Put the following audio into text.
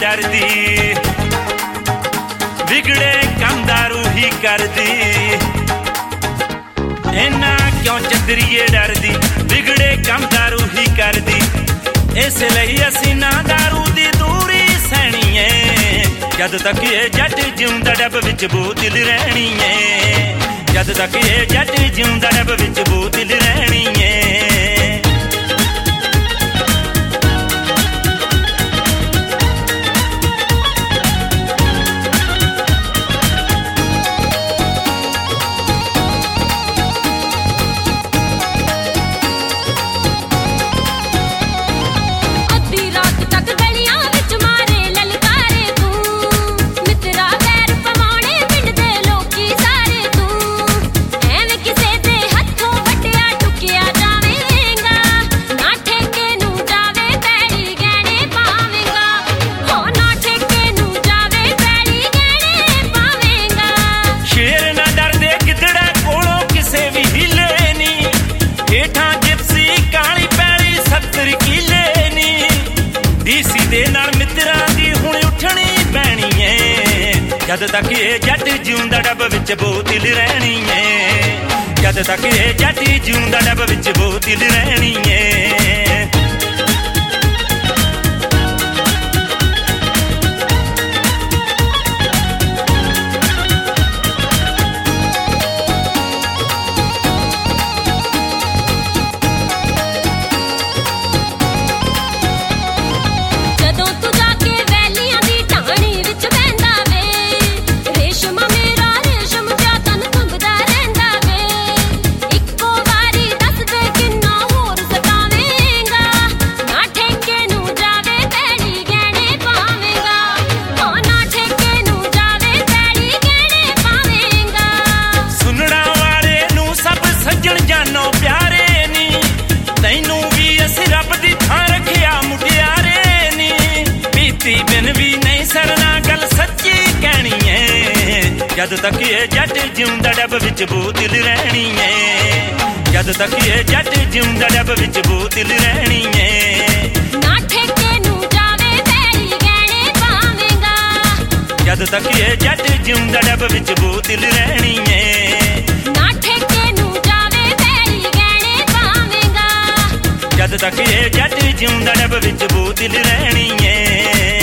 डरदी बिगड़े कम दारू ही करदी इन्ना क्यों चंदरीए डरदी बिगड़े कम दारू ही करदी इसलिए असीं ना दारू दी दूरी सहनी है जद तक ये जट जिउंदा डब विच बोतल रहनी है जद तक ये जट जिउंदा डब विच बोतल रहनी है जद तक ये जट जिउंदा डब विच बोतल रहनी है जद तक ये जट जिउंदा डब विच बोतल रहनी है जद तक ये जट जिउंदा डब विच बोतल रहनी है जद तक ये जट जिउंदा डब विच बोतल रहनी है ना ठेके नू जावे पैरी गहने पावेंगा जद तक ये जट जिउंदा डब विच बोतल रहनी है ना ठेके नू जावे पैरी गहने पावेंगा जद तक ये जट जिउंदा डब विच बोतल रहनी है